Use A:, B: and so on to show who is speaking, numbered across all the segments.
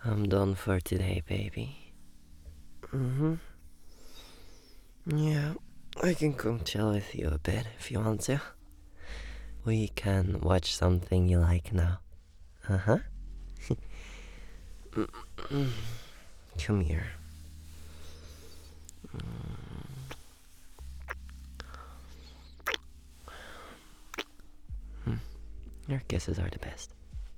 A: I'm done for today, baby. Mm-hmm. Yeah, I can come chill with you a bit if you want to. We can watch something you like now. Uh-huh. Come here. Your kisses are the best.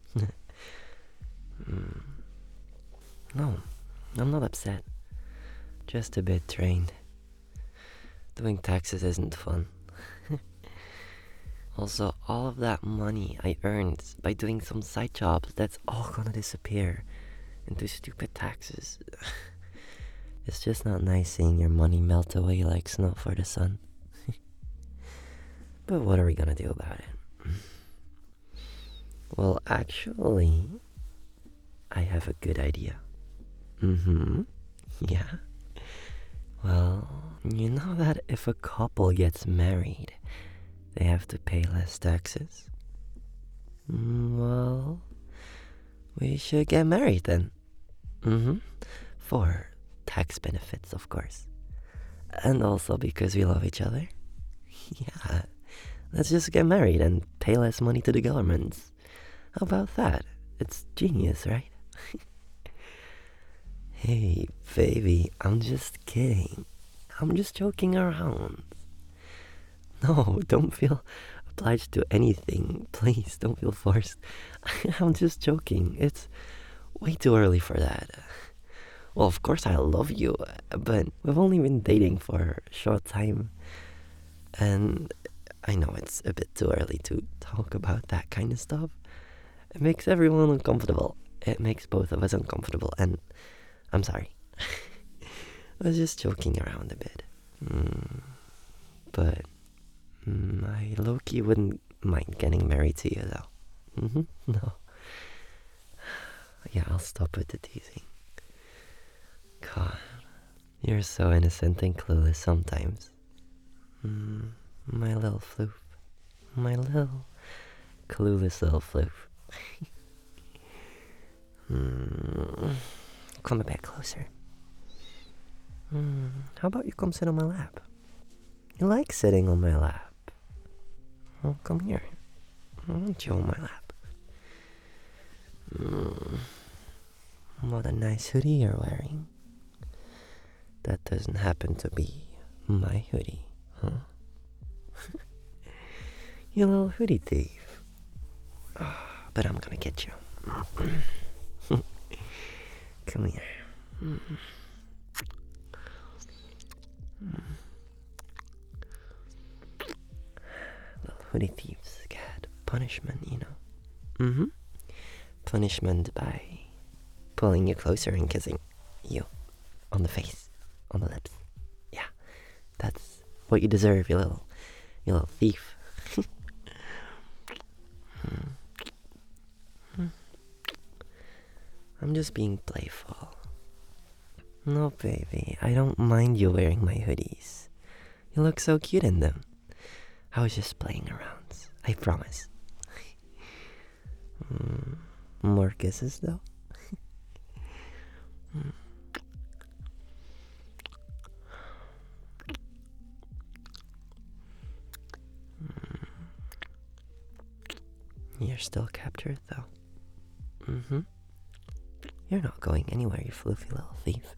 A: No, I'm not upset. Just a bit drained. Doing taxes isn't fun. Also, all of that money I earned by doing some side jobs, that's all gonna disappear into stupid taxes. It's just not nice seeing your money melt away like snow for the sun. But what are we gonna do about it? Well, actually, I have a good idea. Mm-hmm. Yeah. Well, you know that if a couple gets married, they have to pay less taxes? Well, we should get married then. Mm-hmm. For tax benefits, of course. And also because we love each other. Yeah. Let's just get married and pay less money to the government. How about that? It's genius, right? Hey, baby, I'm just kidding. I'm just joking around. No, don't feel obliged to anything. Please, don't feel forced. I'm just joking. It's way too early for that. Well, of course I love you, but we've only been dating for a short time. And I know it's a bit too early to talk about that kind of stuff. It makes everyone uncomfortable. It makes both of us uncomfortable, and I'm sorry. I was just joking around a bit. But I low-key wouldn't mind getting married to you, though. No. Yeah, I'll stop with the teasing. God, you're so innocent and clueless sometimes. My little floof. My little clueless little floof. Come a bit closer. How about you come sit on my lap? You like sitting on my lap. Well, come here. I want you on my lap. What a nice hoodie you're wearing. That doesn't happen to be my hoodie, huh? You little hoodie thief. But I'm gonna get you. Come here. Little hoodie thieves get punishment, you know. Punishment by pulling you closer and kissing you on the face, on the lips. Yeah, that's what you deserve, you little thief. I'm just being playful. No, baby, I don't mind you wearing my hoodies. You look so cute in them. I was just playing around, I promise. More kisses, though? You're still captured, though. You're not going anywhere, you floofy little thief.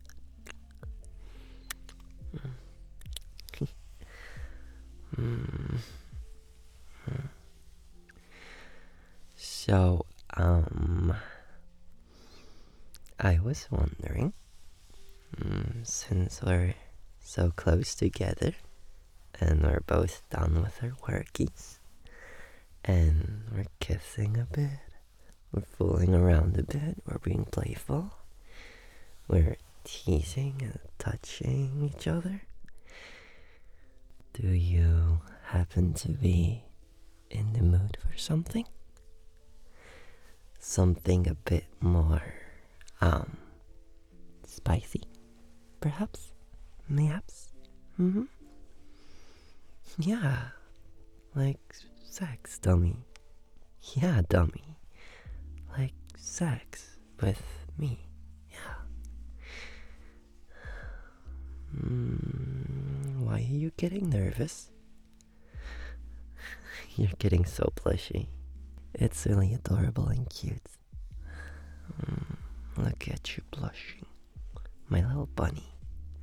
A: So, I was wondering, since we're so close together, and we're both done with our workies, and we're kissing a bit, we're fooling around a bit, we're being playful, we're teasing and touching each other. Do you happen to be in the mood for something? Something a bit more, spicy, perhaps? Mayhaps? Yeah, like sex, dummy. Yeah, dummy. Like sex with me. Why are you getting nervous? You're getting so plushy. It's really adorable and cute. Look at you blushing. My little bunny.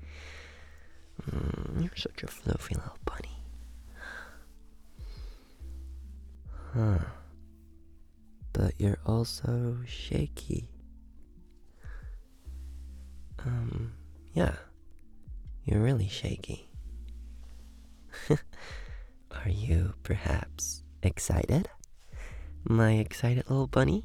A: You're such a fluffy little bunny. Huh. But you're also shaky. Yeah. You're really shaky. Are you perhaps excited? My excited little bunny?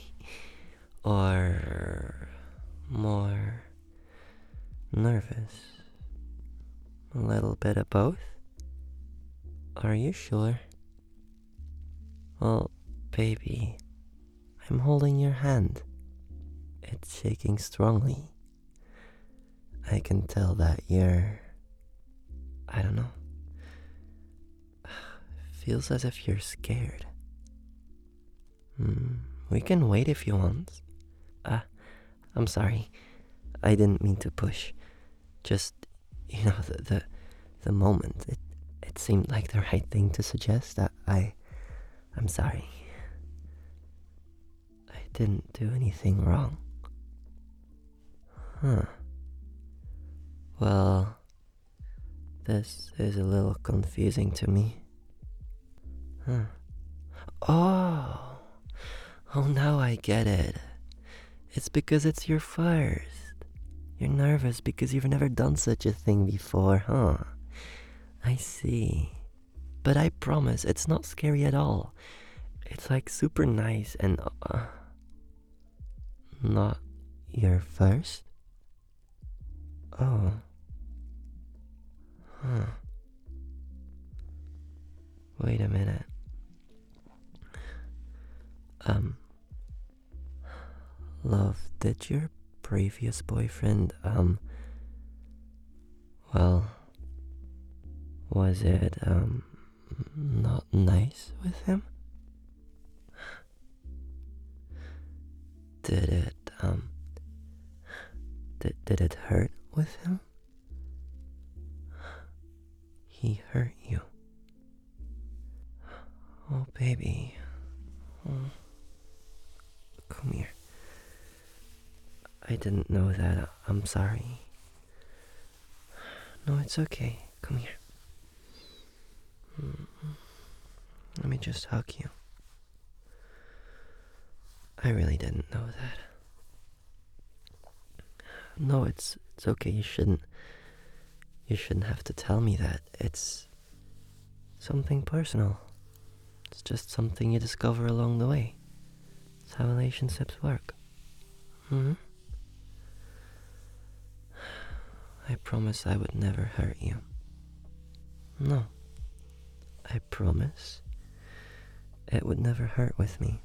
A: Or more nervous? A little bit of both? Are you sure? Well, baby, I'm holding your hand. It's shaking strongly. I can tell that I don't know. Feels as if you're scared. We can wait if you want. I'm sorry. I didn't mean to push. Just, the moment. It seemed like the right thing to suggest. I'm sorry. I didn't do anything wrong. Huh. Well, this is a little confusing to me. Huh. Oh! Oh, now I get it. It's because it's your first. You're nervous because you've never done such a thing before, huh? I see. But I promise, it's not scary at all. It's like super nice and... not your first? Oh. Huh. Wait a minute. Love, did your previous boyfriend, well, was it, not nice with him? Did it, did it hurt with him? He hurt you. Oh, baby. Oh. Come here. I didn't know that. I'm sorry. No, it's okay. Come here. Let me just hug you. I really didn't know that. No, it's okay. You shouldn't have to tell me that. It's something personal. It's just something you discover along the way. It's how relationships work. I promise I would never hurt you. No. I promise it would never hurt with me.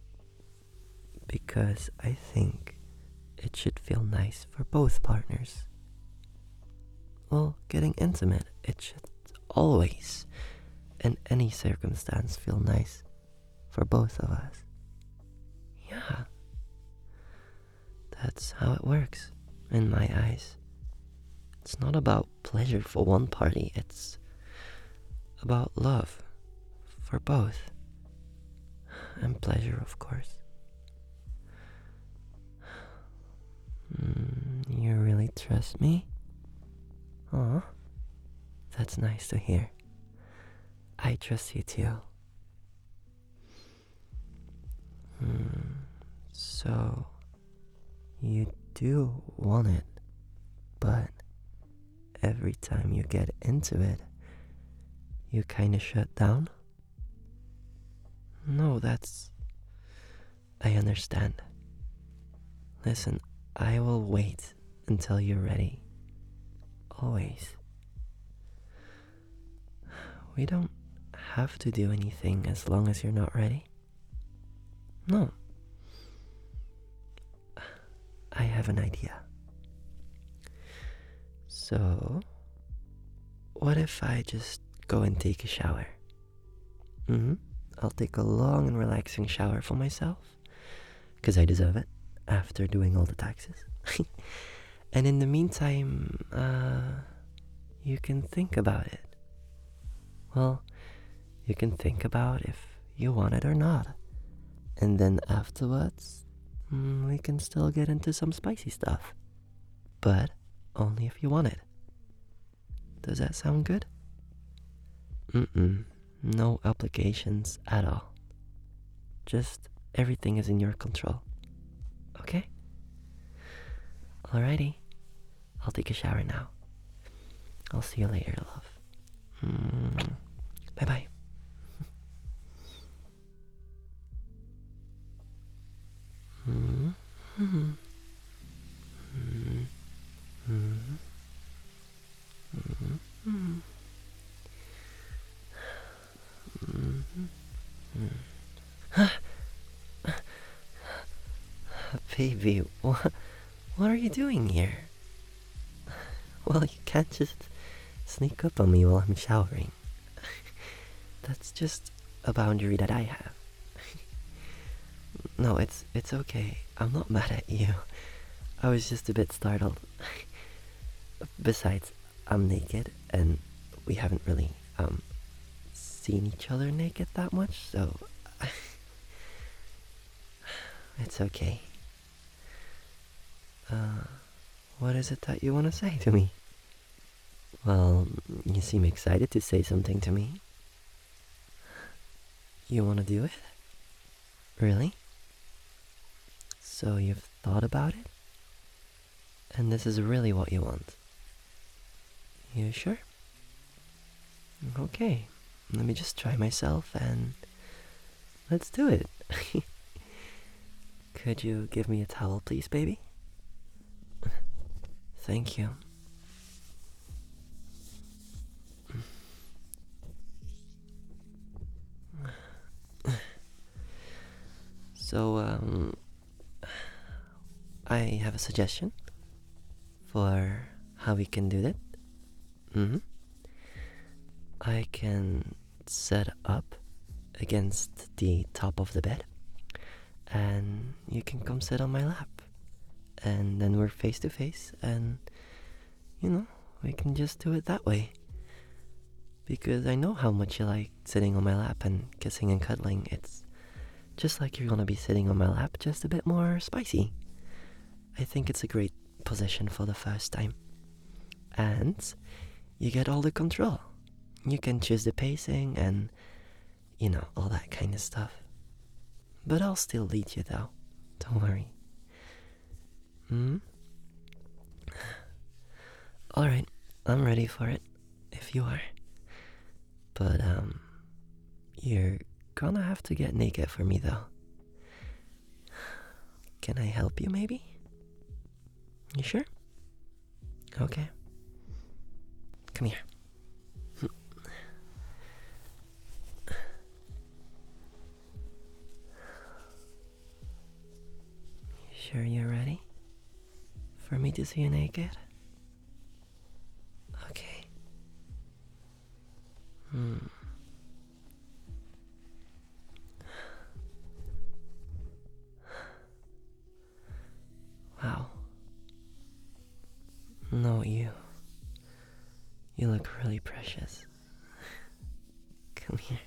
A: Because I think it should feel nice for both partners. Well, getting intimate, it should always, in any circumstance, feel nice for both of us. Yeah. That's how it works, in my eyes. It's not about pleasure for one party, it's about love for both. And pleasure, of course. You really trust me? Aw, that's nice to hear. I trust you too. So, you do want it, but every time you get into it, you kinda shut down? No, I understand. Listen, I will wait until you're ready. Always. We don't have to do anything as long as you're not ready. No. I have an idea. So, what if I just go and take a shower? I'll take a long and relaxing shower for myself, because I deserve it after doing all the taxes. And in the meantime, you can think about it. Well, you can think about if you want it or not. And then afterwards, we can still get into some spicy stuff. But only if you want it. Does that sound good? No obligations at all. Just everything is in your control. Okay? Alrighty. I'll take a shower now. I'll see you later, love. Bye-bye. Baby, what are you doing here? Well, you can't just sneak up on me while I'm showering. That's just a boundary that I have. No, it's okay. I'm not mad at you. I was just a bit startled. Besides, I'm naked and we haven't really seen each other naked that much, so it's okay. What is it that you want to say to me? Well, you seem excited to say something to me. You want to do it? Really? So you've thought about it? And this is really what you want? You sure? Okay, let me just try myself and let's do it. Could you give me a towel, please, baby? Thank you. So, I have a suggestion for how we can do that. I can set up against the top of the bed, and you can come sit on my lap. And then we're face to face, and, we can just do it that way. Because I know how much you like sitting on my lap and kissing and cuddling. It's just like you're gonna be sitting on my lap, just a bit more spicy. I think it's a great position for the first time. And you get all the control. You can choose the pacing and, all that kind of stuff. But I'll still lead you though. Don't worry. Alright, I'm ready for it, if you are. But, you're gonna have to get naked for me though. Can I help you maybe? You sure? Okay. Come here. You sure you're ready? For me to see you naked? Okay. Wow. No, you. You look really precious. Come here.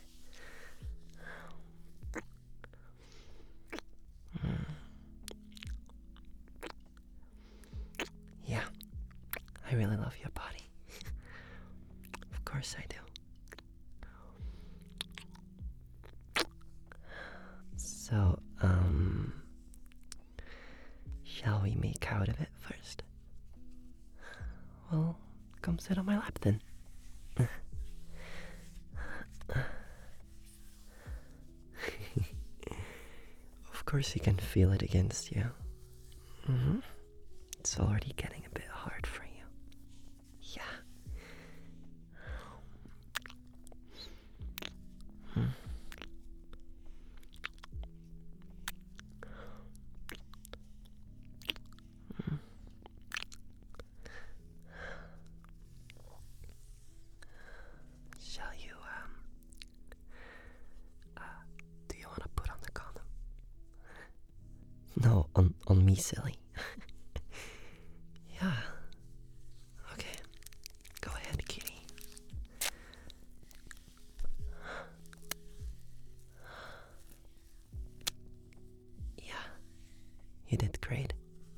A: Yeah, I really love your body. Of course I do. So, shall we make out of it first? Well, come sit on my lap then. Of course you can feel it against you. It's already getting a bit hard for you. Yeah. Shall you, do you want to put on the condom? No, on me, silly. Yeah, You did great.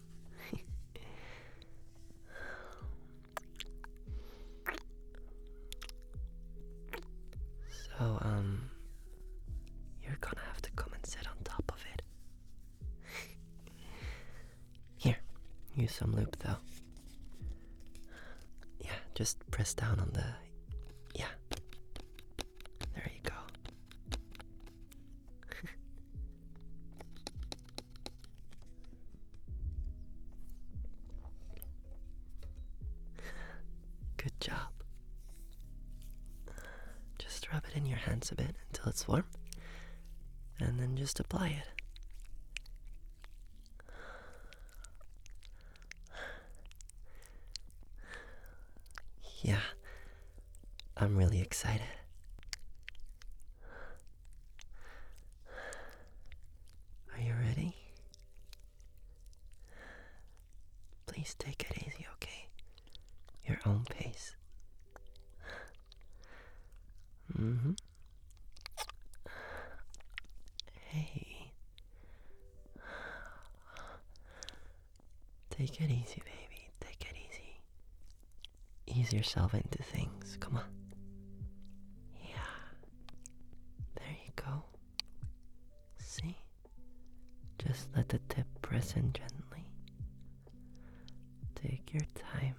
A: So, you're gonna have to come and sit on top of it. Here, use some lube though. Yeah, just press down on the... Yeah. There you go. Good job. Just rub it in your hands a bit until it's warm, and then just apply it. Yeah, I'm really excited. Are you ready? Please take it easy, okay? Your own pace. Mm-hmm. Hey. Take it easy, baby. Take it easy. Ease yourself into things. Come on. Yeah. There you go. See? Just let the tip press in gently. Take your time.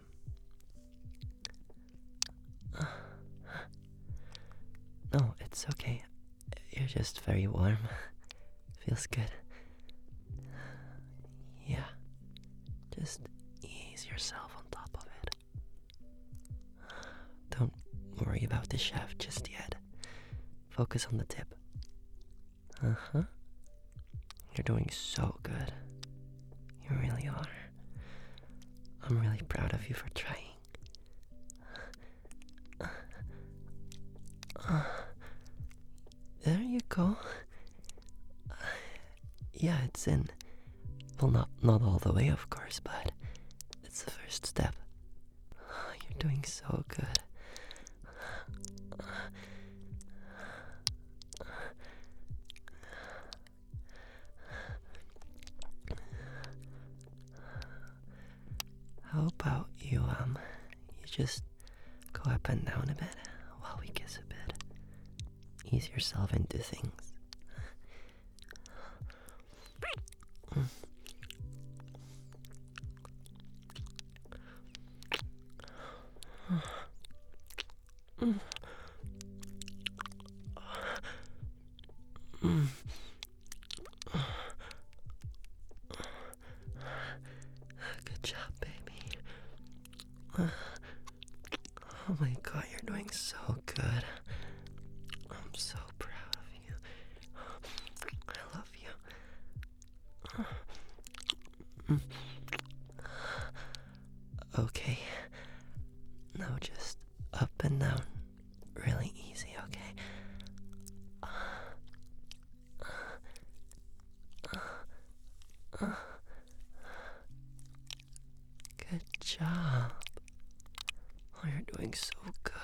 A: No, it's okay. You're just very warm. Feels good. Yeah. Just ease yourself on top of it. Don't worry about the shaft just yet. Focus on the tip. Uh-huh. You're doing so good. You really are. I'm really proud of you for trying. There you go. Yeah, it's in. Well, not all the way, of course, but it's the first step. You're doing so good. How about you just go up and down a bit while we kiss a bit. Ease yourself into things. Good job, baby. Oh my god, you're doing so good. I'm so proud of you. I love you. Okay. Now just up and down. Really easy, okay? Good job. Oh, you're doing so good.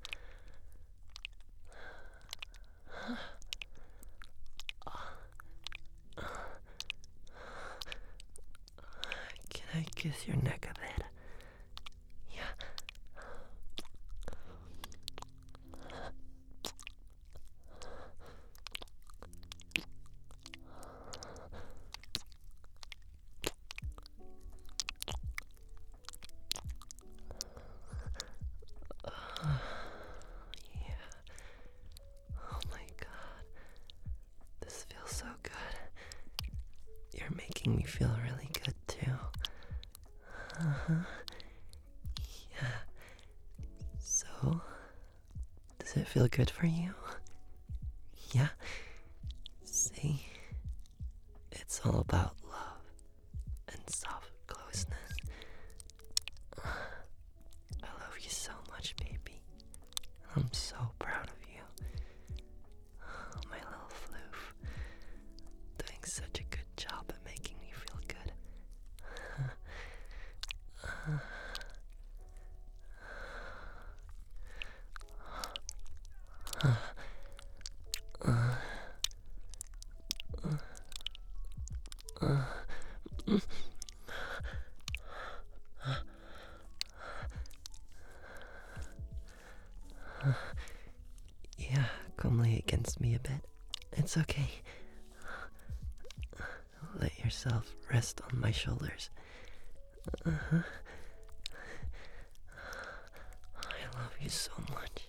A: Can I kiss your neck a bit? Yeah. Oh my god. This feels so good. You're making me feel really good too. Uh-huh. Yeah. So, does it feel good for you? Yeah? See? It's all about love and soft closeness. I love you so much, baby. I'm so proud of you. My little floof. Doing such a good job at making me feel good. a bit. It's okay. Let yourself rest on my shoulders. I love you so much.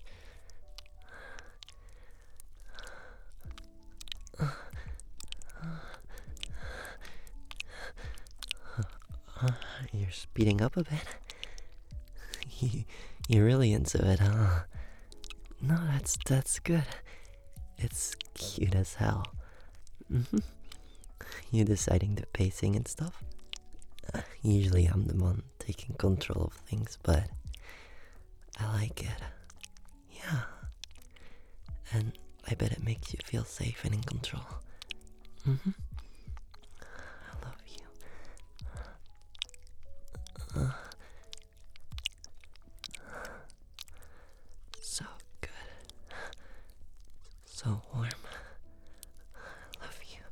A: You're speeding up a bit. You're really into it, huh? No, that's good. It's cute as hell. You deciding the pacing and stuff? Usually I'm the one taking control of things, but I like it. Yeah. And I bet it makes you feel safe and in control. I love you. So good. So warm. I love you.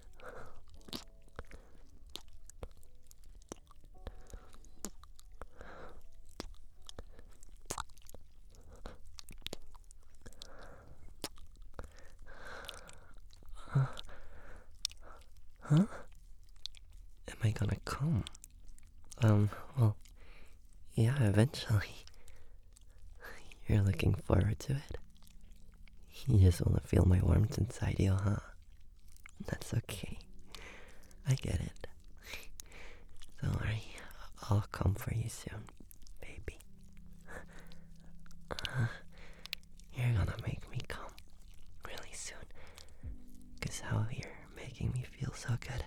A: Huh? Am I gonna come? Well, yeah, eventually. You're looking forward to it. You just wanna feel my warmth inside you, huh? That's okay. I get it. Don't worry, I'll come for you soon, baby. You're gonna make me come really soon. 'Cause how you're making me feel so good.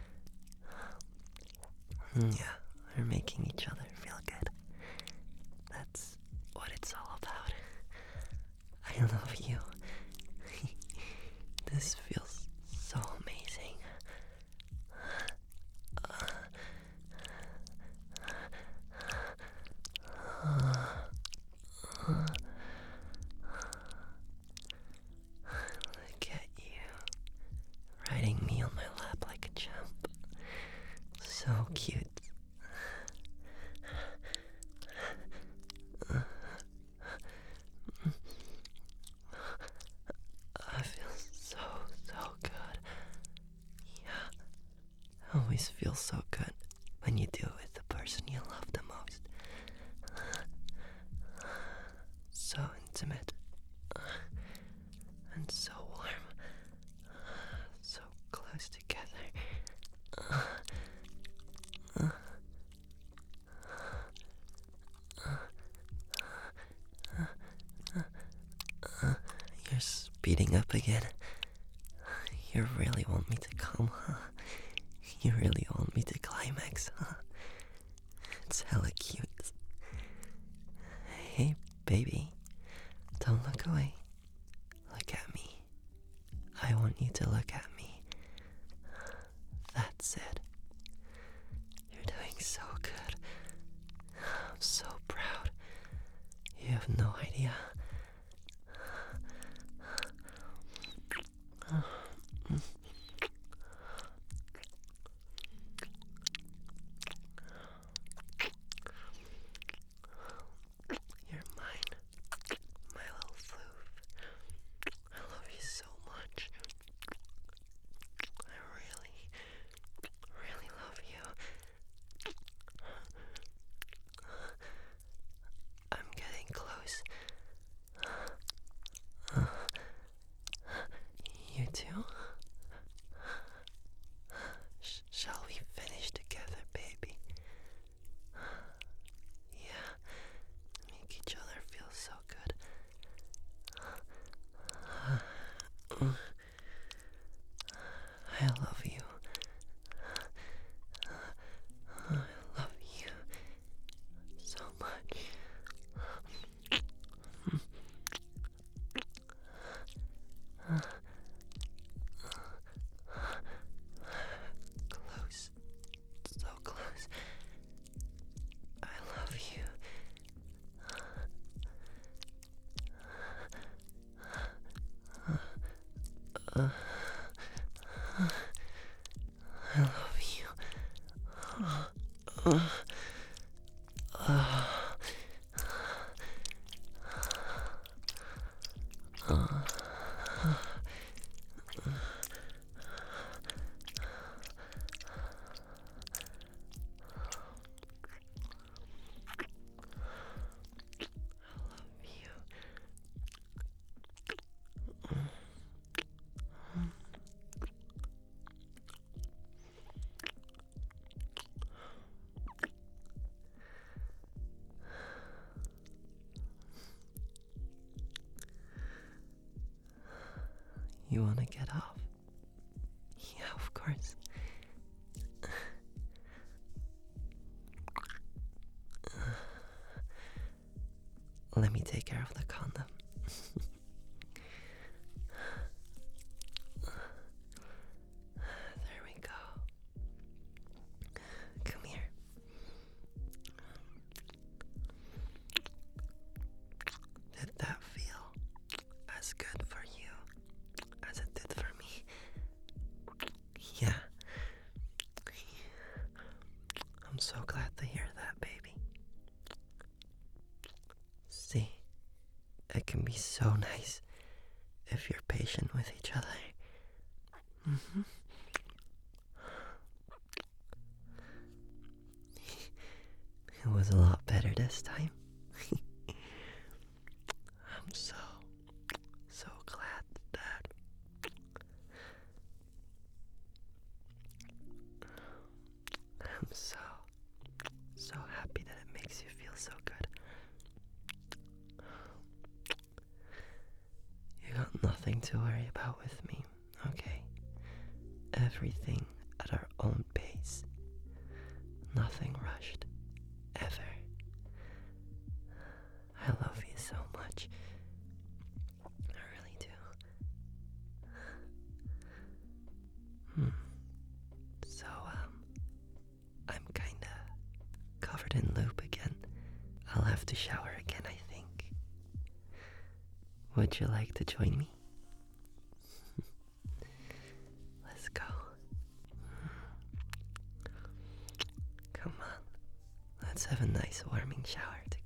A: Yeah, we're making each other feel good. That's what it's all about. I love you. This feels so amazing. Look at you, riding me on my lap like a champ. So cute. I feel so good. Yeah, always feels so good when you do it with the person you love the most. So intimate and so warm, so close together. You're speeding up again. You really want me to come, huh? You really want me to climax, huh? It's hella cute. Hey, baby, don't look away. Look at me. I want you to look at me. That's it. You're doing so good. I'm so proud. You have no idea. You're mine, my little floof. I love you so much. I really love you. I'm getting close. You too? Shall we finish together, baby? Yeah, make each other feel so good. I love you. I love you so much. Close, so close. I love you. I love you. course. Let me take care of the condom. There we go. Come here. Did that feel as good for you as it did for me? Yeah. I'm so glad to hear that, baby. See, it can be so nice if you're patient with each other. Mm-hmm. It was a lot better this time. I'm so glad that I'm so happy that it makes you feel so good. You got nothing to worry about with me, okay? Everything at our own pace. Nothing rushed. Ever. I love you so much. I really do. So, I'm kinda covered in lube again. I'll have to shower again, I think. Would you like to join me? Let's go. Come on. Let's have a nice warming shower together.